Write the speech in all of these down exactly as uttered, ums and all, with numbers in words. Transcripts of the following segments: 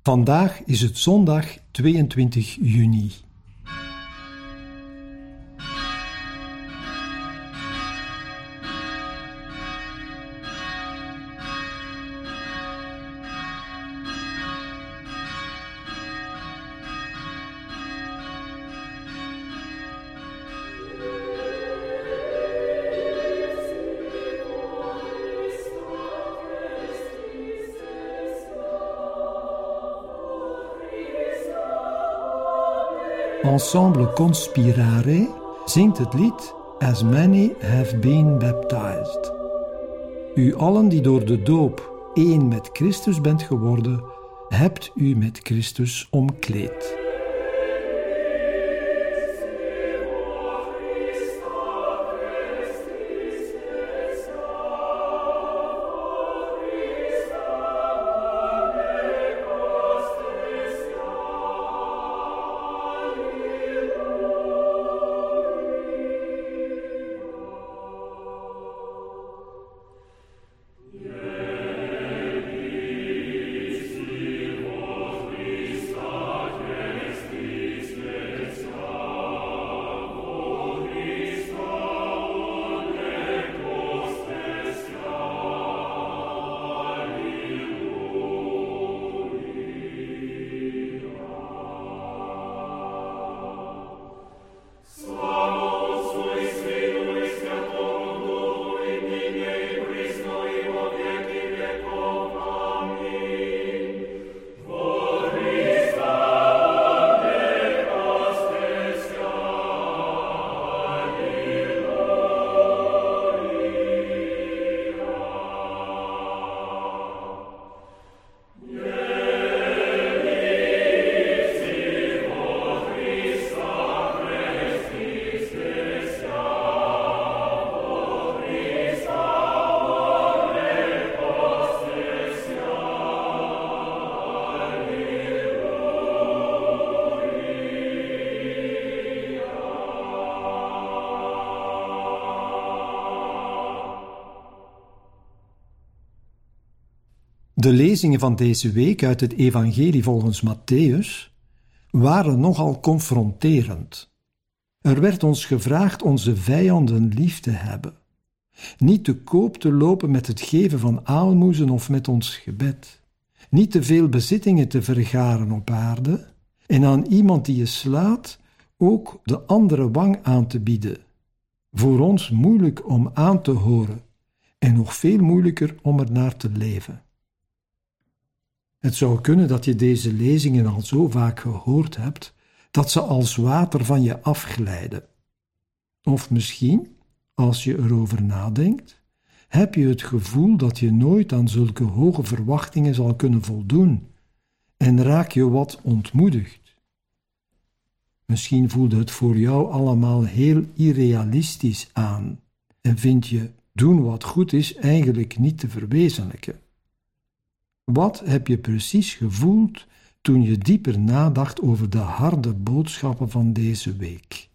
Vandaag is het zondag tweeëntwintig juni. Ensemble Conspirare zingt het lied As Many Have Been Baptized. U allen die door de doop één met Christus bent geworden, hebt u met Christus omkleed. De lezingen van deze week uit het evangelie volgens Mattheüs waren nogal confronterend. Er werd ons gevraagd onze vijanden lief te hebben, niet te koop te lopen met het geven van aalmoezen of met ons gebed, niet te veel bezittingen te vergaren op aarde en aan iemand die je slaat ook de andere wang aan te bieden. Voor ons moeilijk om aan te horen en nog veel moeilijker om er naar te leven. Het zou kunnen dat je deze lezingen al zo vaak gehoord hebt, dat ze als water van je afglijden. Of misschien, als je erover nadenkt, heb je het gevoel dat je nooit aan zulke hoge verwachtingen zal kunnen voldoen en raak je wat ontmoedigd. Misschien voelde het voor jou allemaal heel irrealistisch aan en vind je doen wat goed is eigenlijk niet te verwezenlijken. Wat heb je precies gevoeld toen je dieper nadacht over de harde boodschappen van deze week?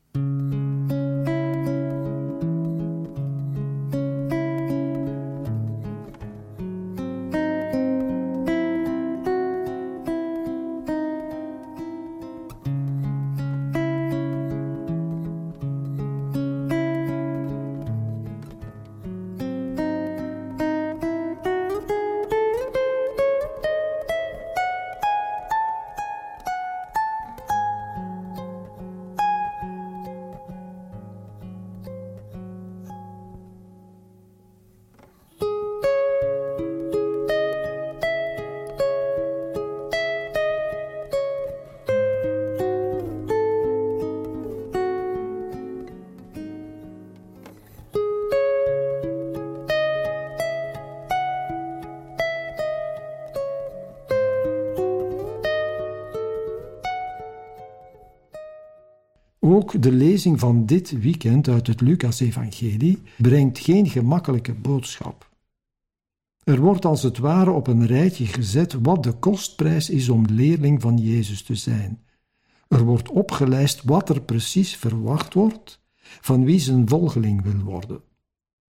Ook de lezing van dit weekend uit het Lucas-evangelie brengt geen gemakkelijke boodschap. Er wordt als het ware op een rijtje gezet wat de kostprijs is om leerling van Jezus te zijn. Er wordt opgelijst wat er precies verwacht wordt van wie zijn volgeling wil worden.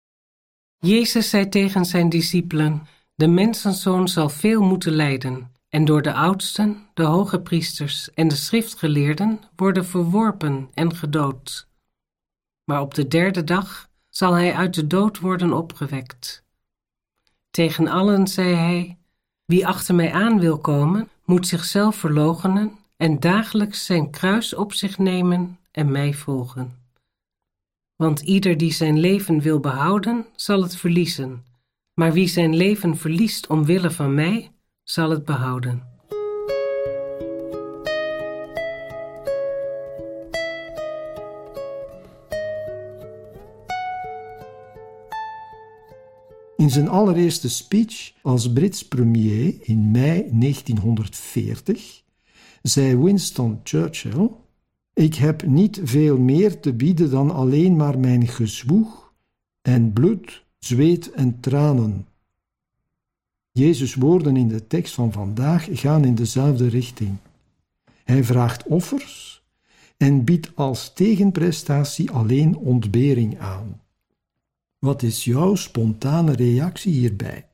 Jezus zei tegen zijn discipelen: de mensenzoon zal veel moeten lijden en door de oudsten, de hoge priesters en de schriftgeleerden worden verworpen en gedood. Maar op de derde dag zal hij uit de dood worden opgewekt. Tegen allen zei hij: wie achter mij aan wil komen, moet zichzelf verloochenen en dagelijks zijn kruis op zich nemen en mij volgen. Want ieder die zijn leven wil behouden, zal het verliezen. Maar wie zijn leven verliest omwille van mij, zal het behouden. In zijn allereerste speech als Brits premier in mei negentienhonderdveertig zei Winston Churchill: ik heb niet veel meer te bieden dan alleen maar mijn gezwoeg en bloed, zweet en tranen. Jezus' woorden in de tekst van vandaag gaan in dezelfde richting. Hij vraagt offers en biedt als tegenprestatie alleen ontbering aan. Wat is jouw spontane reactie hierbij?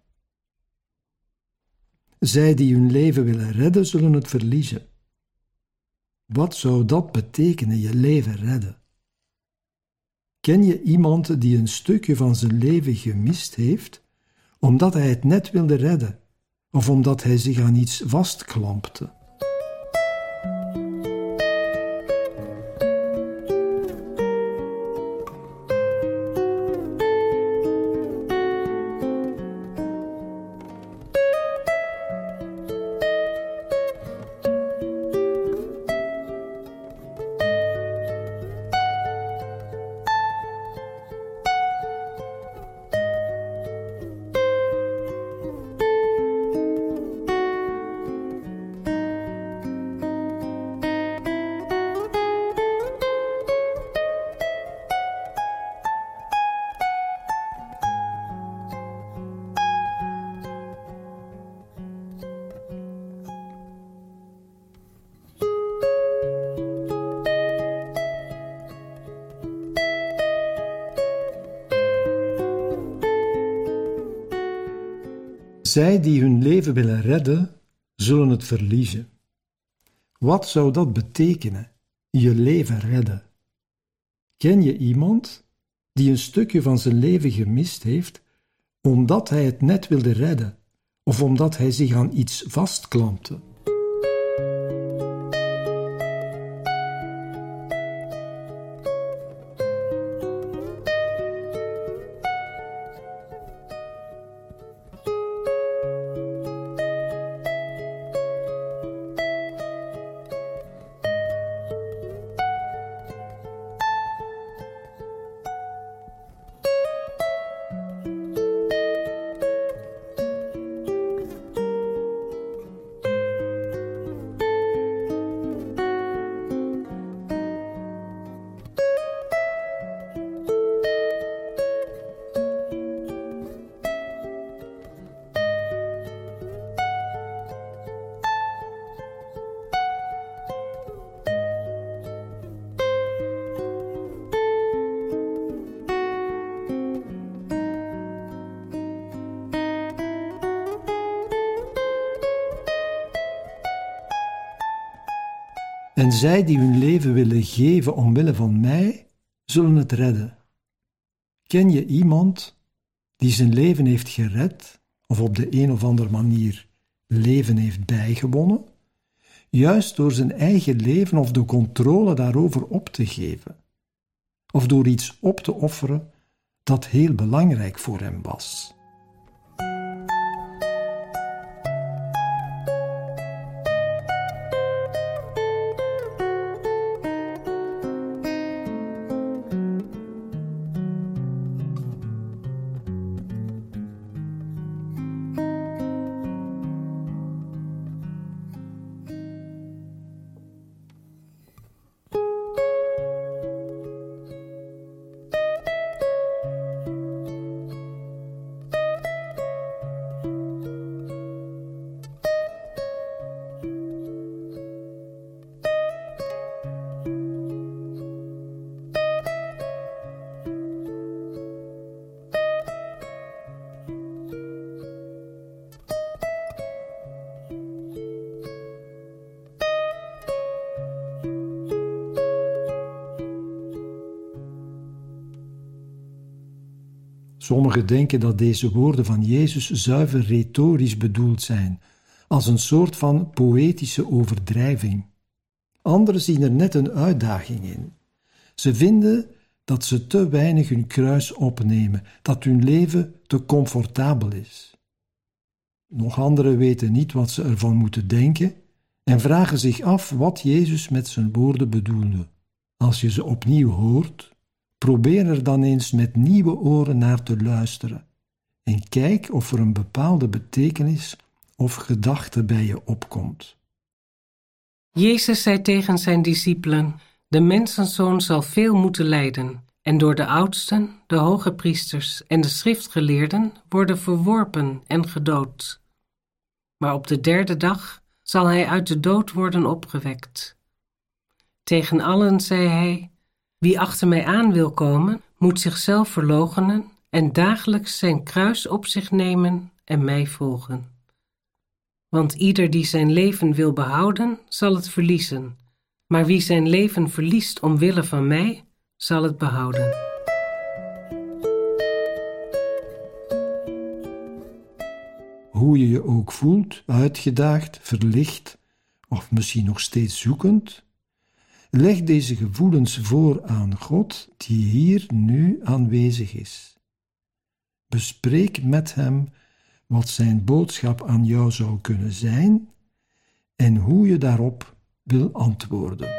Zij die hun leven willen redden, zullen het verliezen. Wat zou dat betekenen, je leven redden? Ken je iemand die een stukje van zijn leven gemist heeft, omdat hij het net wilde redden, of omdat hij zich aan iets vastklampte? Zij die hun leven willen redden, zullen het verliezen. Wat zou dat betekenen, je leven redden? Ken je iemand die een stukje van zijn leven gemist heeft, omdat hij het net wilde redden, of omdat hij zich aan iets vastklampte? En zij die hun leven willen geven omwille van mij, zullen het redden. Ken je iemand die zijn leven heeft gered, of op de een of andere manier leven heeft bijgewonnen, juist door zijn eigen leven of de controle daarover op te geven, of door iets op te offeren dat heel belangrijk voor hem was? Sommigen denken dat deze woorden van Jezus zuiver retorisch bedoeld zijn, als een soort van poëtische overdrijving. Anderen zien er net een uitdaging in. Ze vinden dat ze te weinig hun kruis opnemen, dat hun leven te comfortabel is. Nog anderen weten niet wat ze ervan moeten denken en vragen zich af wat Jezus met zijn woorden bedoelde. Als je ze opnieuw hoort, probeer er dan eens met nieuwe oren naar te luisteren en kijk of er een bepaalde betekenis of gedachte bij je opkomt. Jezus zei tegen zijn discipelen: de mensenzoon zal veel moeten lijden en door de oudsten, de hoge priesters en de schriftgeleerden worden verworpen en gedood. Maar op de derde dag zal hij uit de dood worden opgewekt. Tegen allen zei hij: wie achter mij aan wil komen, moet zichzelf verloochenen en dagelijks zijn kruis op zich nemen en mij volgen. Want ieder die zijn leven wil behouden, zal het verliezen. Maar wie zijn leven verliest omwille van mij, zal het behouden. Hoe je je ook voelt, uitgedaagd, verlicht of misschien nog steeds zoekend, leg deze gevoelens voor aan God die hier nu aanwezig is. Bespreek met hem wat zijn boodschap aan jou zou kunnen zijn en hoe je daarop wil antwoorden.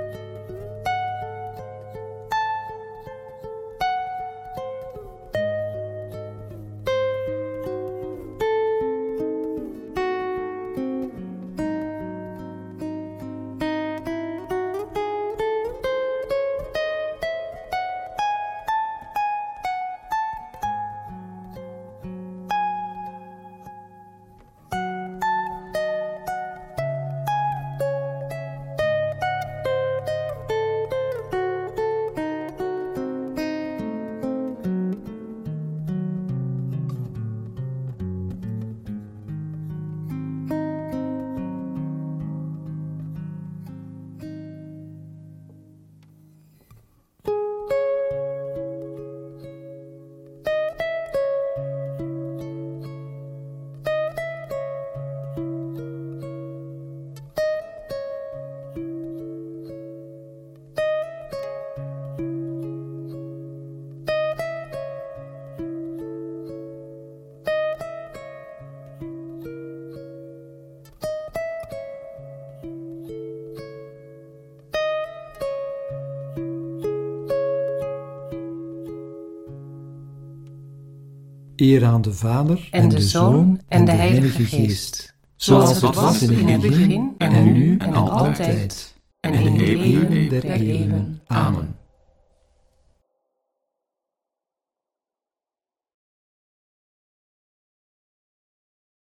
Eer aan de Vader en de Zoon en de Heilige Geest, zoals het was in het begin en nu en altijd en in de eeuwen der eeuwen. Amen.